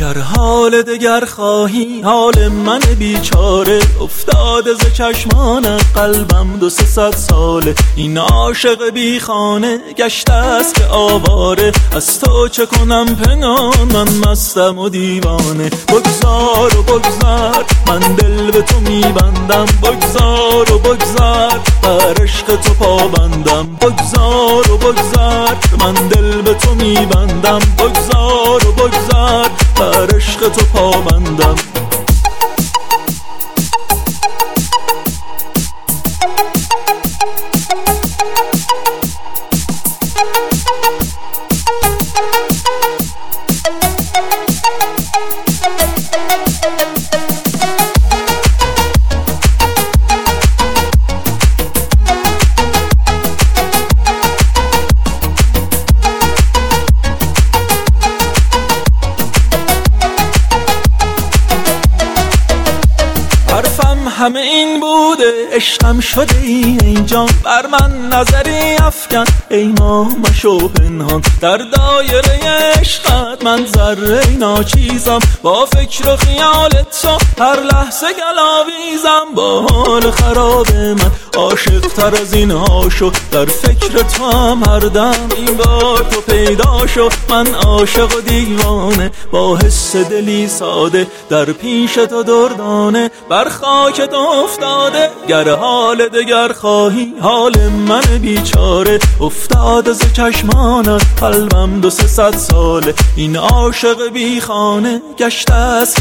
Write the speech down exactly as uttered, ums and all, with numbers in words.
گر حال دگر خواهی حال من بیچاره، افتاده ز چشمانت قلبم دو سه صد ساله. این عاشق بی خانه گشته است که آواره، از تو چه کنم پنهان من مستم و دیوانه. بگذار و بگذار من دل به تو میبندم، بگذار و بگذار بر عشق تو پابندم. بگذار و بگذار من دل به تو میبندم، بگذار و بگذار بر عشق تو پابندم. همه این بوده عشقم شده ای ای جان، بر من نظری افکن ای ما مشو پنهان. در دایره عشقت من ذره ناچیزم، با فکر و خیال تو هر لحظه گلاویزم. با حال خراب من عاشق تر از این ها شو، در فکر تو هم هر دم این بار تو پیدا شو. من عاشق و دیوانه با حس دلی ساده، در پیش تو دردانه بر خاک تو افتاده. گر حال دگر خواهی حال من بیچاره، افتاده ز چشمانت قلبم دو سه صد ساله. این عاشق بی خانه گشته است